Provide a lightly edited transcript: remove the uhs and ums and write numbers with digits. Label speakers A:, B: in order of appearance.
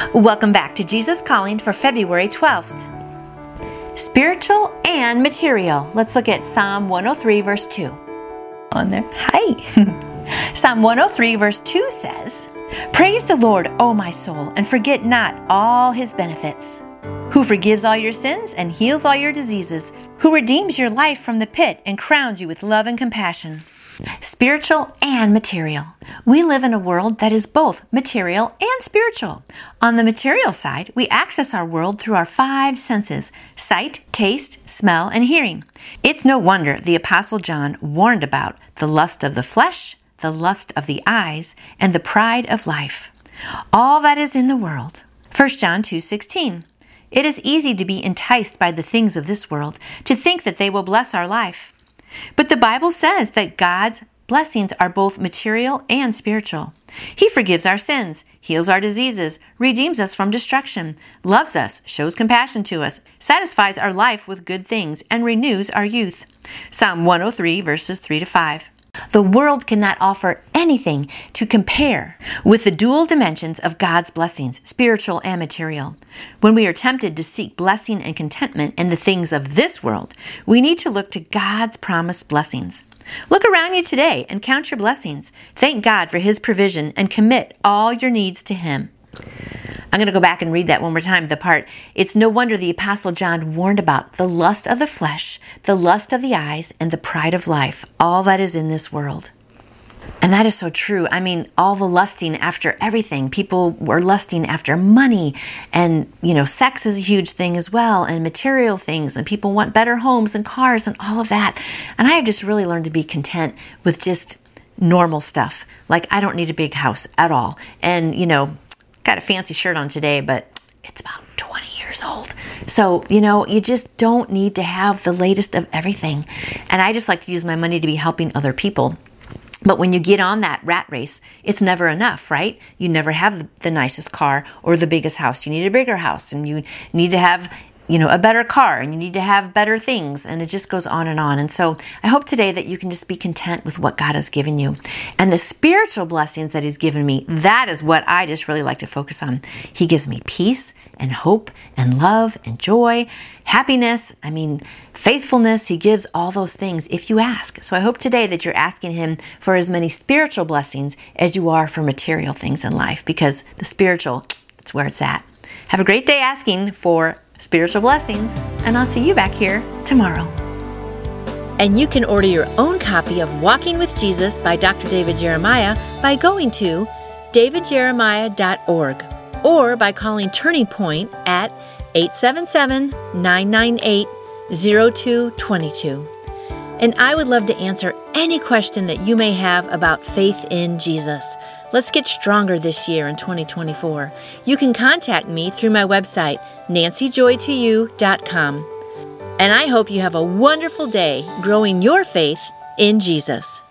A: Welcome back to Jesus Calling for February 12th. Spiritual and material. Let's look at Psalm 103 verse 2. On there. Hi. Psalm 103 verse 2 says, "Praise the Lord, O my soul, and forget not all his benefits, who forgives all your sins and heals all your diseases, who redeems your life from the pit and crowns you with love and compassion." Spiritual and material. We live in a world that is both material and spiritual. On the material side, we access our world through our 5 senses: sight, taste, smell, and hearing. It's no wonder the Apostle John warned about the lust of the flesh, the lust of the eyes, and the pride of life. All that is in the world. 1 John 2:16. It is easy to be enticed by the things of this world, to think that they will bless our life. But the Bible says that God's blessings are both material and spiritual. He forgives our sins, heals our diseases, redeems us from destruction, loves us, shows compassion to us, satisfies our life with good things, and renews our youth. Psalm 103 verses 3 to 5. The world cannot offer anything to compare with the dual dimensions of God's blessings, spiritual and material. When we are tempted to seek blessing and contentment in the things of this world, we need to look to God's promised blessings. Look around you today and count your blessings. Thank God for His provision and commit all your needs to Him. I'm going to go back and read that one more time, the part. It's no wonder the Apostle John warned about the lust of the flesh, the lust of the eyes, and the pride of life, all that is in this world. And that is so true. I mean, all the lusting after everything. People were lusting after money, and, sex is a huge thing as well, and material things, and people want better homes and cars and all of that. And I have just really learned to be content with just normal stuff. Like, I don't need a big house at all. And, got a fancy shirt on today, but it's about 20 years old. So, you just don't need to have the latest of everything. And I just like to use my money to be helping other people. But when you get on that rat race, it's never enough, right? You never have the nicest car or the biggest house. You need a bigger house, and you need to have a better car, and you need to have better things, and it just goes on. And so I hope today that you can just be content with what God has given you. And the spiritual blessings that He's given me, that is what I just really like to focus on. He gives me peace and hope and love and joy, happiness, faithfulness. He gives all those things if you ask. So I hope today that you're asking Him for as many spiritual blessings as you are for material things in life, because the spiritual, that's where it's at. Have a great day asking for spiritual blessings, and I'll see you back here tomorrow. And you can order your own copy of Walking with Jesus by Dr. David Jeremiah by going to davidjeremiah.org or by calling Turning Point at 877-998-0222. And I would love to answer any question that you may have about faith in Jesus. Let's get stronger this year in 2024. You can contact me through my website, nancyjoytoyou.com. And I hope you have a wonderful day growing your faith in Jesus.